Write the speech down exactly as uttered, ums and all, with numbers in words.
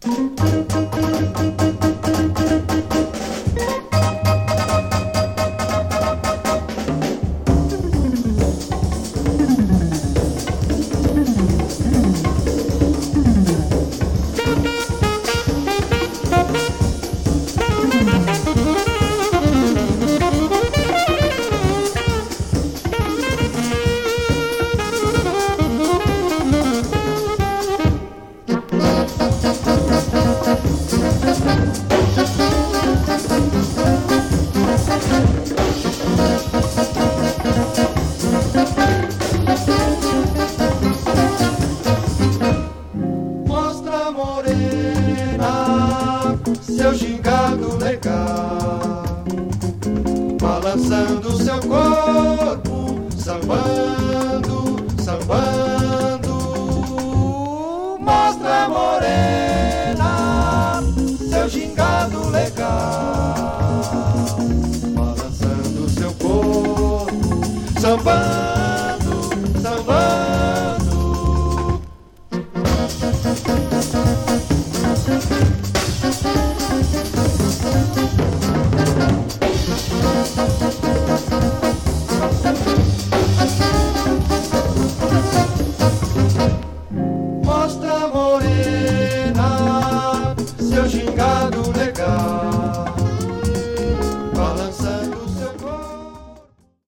Seu gingado legal, balançando seu corpo, sambando, sambando. Mostra morena, seu gingado legal, balançando seu corpo, sambando.